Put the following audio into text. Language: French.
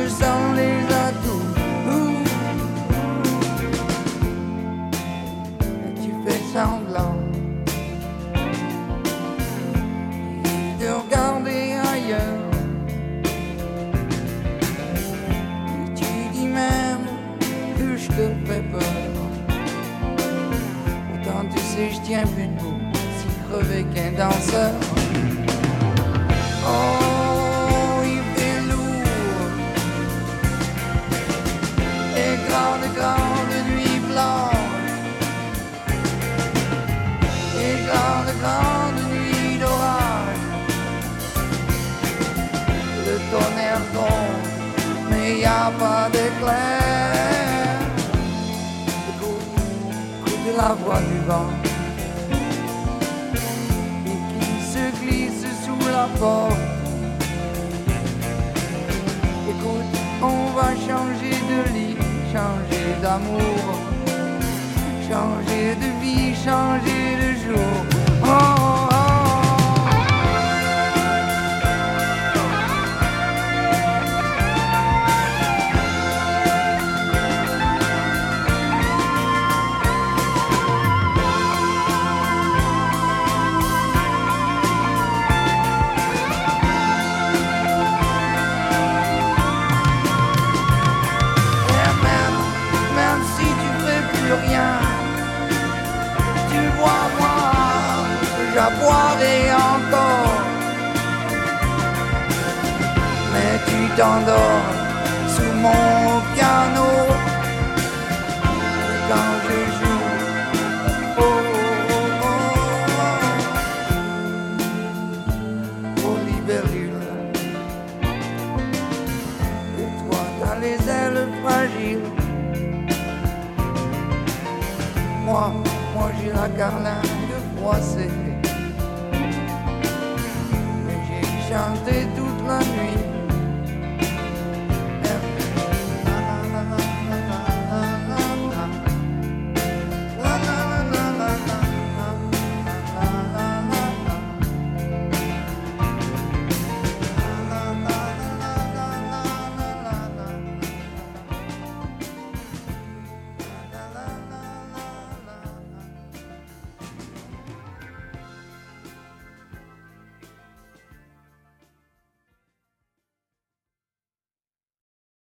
me sens les atouts. Et tu fais semblant de regarder ailleurs. Et tu dis même que je te fais peur. Pourtant tu sais je tiens plus debout, si crevé qu'un danseur. Oh, il fait lourd. Et grande nuit blanche. Et grande nuit d'orage. Le tonnerre tombe, mais y a pas d'éclair. Écoute la voix du vent la porte. Écoute, on va changer de lit, changer d'amour, changer de vie, changer de jour. Oh, oh, oh. Rien, tu vois moi, j'aboierai encore, mais tu t'endors sous mon piano quand je joue. Oh, oh, oh, oh, libellule, et toi t'as les ailes fragiles. Moi j'ai la carlingue froissée. Mais j'ai chanté toute la nuit.